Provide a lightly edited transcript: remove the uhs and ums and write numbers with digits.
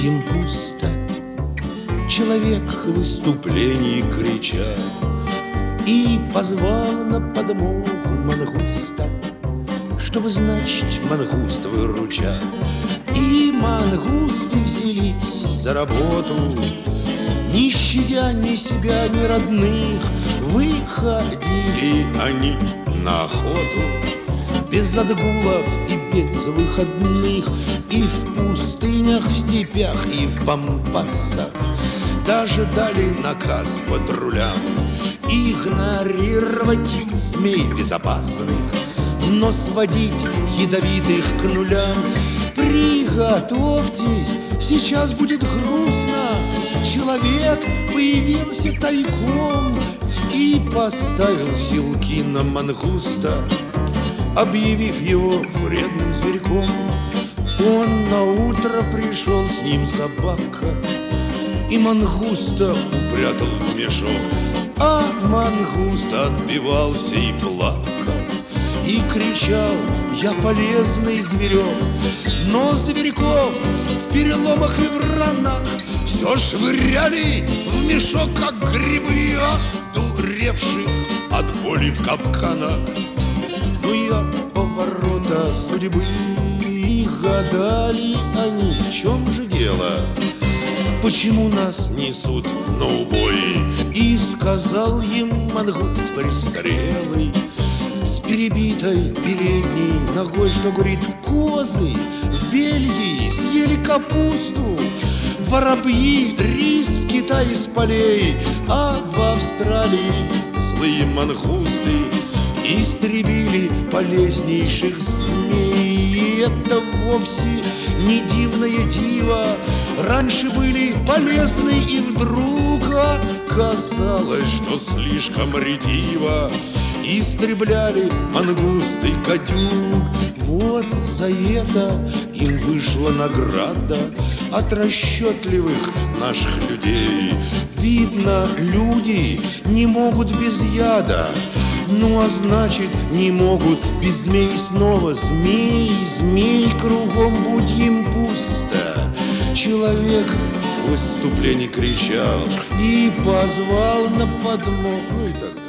им пусто. Человек в выступлении кричал и позвал на подмогу мангуста, чтобы, значит, мангуст выручал. И мангусты взялись за работу, не щадя ни себя, ни родных. Выходили они на охоту без отгулов и без выходных, и в пустынях, в степях, и в пампасах. Даже дали наказ патрулям игнорировать змей безопасных, но сводить ядовитых к нулям. Приготовьтесь, сейчас будет грустно. Человек появился тайком и поставил силки на мангуста, объявив его вредным зверьком. Он наутро пришел, с ним собака, и мангуста упрятал в мешок. А мангуст отбивался и плакал, и кричал: я полезный зверек. Но зверьков в переломах и в ранах все швыряли в мешок, как грибы, одуревших от боли в капканах. Ну и от поворота судьбы гадали они, в чем же дело, почему нас несут на убой. И сказал им мангуст престарелый с перебитой передней ногой, что, говорит, козы в Бельгии съели капусту, воробьи рис в Китае с полей, а в Австралии злые мангусты истребили полезнейших змей. И это вовсе не дивное диво, раньше были полезны, и вдруг оказалось, что слишком ретиво истребляли мангусты гадюк. Вот за это им вышла награда от расчетливых наших людей. Видно, люди не могут без яда, ну а значит, не могут без змей снова. Змей, змей, кругом будь им пусто. Человек в выступлении кричал и позвал на подмогу, ну и так далее.